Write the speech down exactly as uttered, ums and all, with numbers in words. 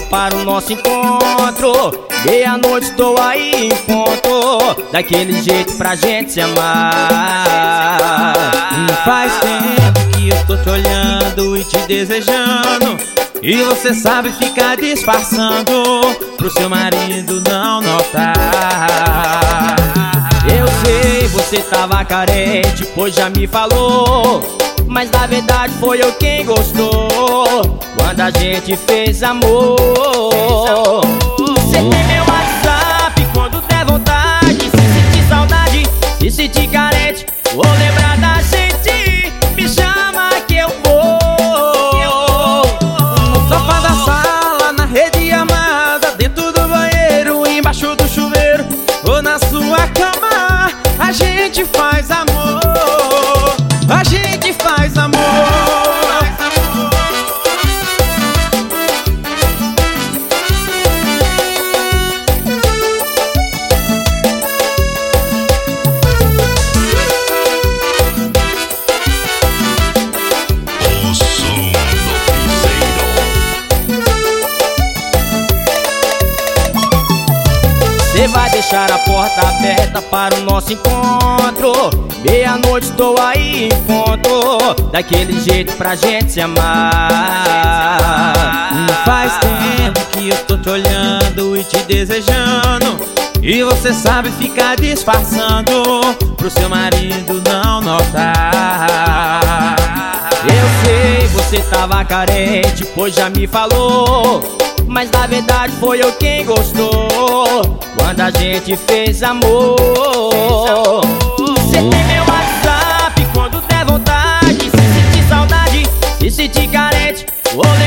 para o nosso encontro. Meia-noite estou aí em ponto, daquele jeito pra gente se amar. E faz tempo que eu tô te olhando e te desejando, e você sabe ficar disfarçando pro seu marido não notar. Eu sei, você tava carente, pois já me falou, mas na verdade foi eu quem gostou quando a gente fez amor. Cê tem meu WhatsApp quando der vontade, se sentir saudade, se sentir carente ou lembrar da gente, me chama que eu vou. No sofá da sala, na rede amada, dentro do banheiro, embaixo do chuveiro ou na sua cama, a gente faz amor, a gente faz amor. Cê vai deixar a porta aberta para o nosso encontro. Meia-noite estou aí em ponto, daquele jeito pra gente se amar. E faz tempo que eu tô te olhando e te desejando, e você sabe ficar disfarçando pro seu marido não notar. Eu sei, você tava carente, pois já me falou, mas na verdade foi eu quem gostou quando a gente fez amor. Cê tem meu WhatsApp quando der vontade, se sentir saudade, se sentir carente ou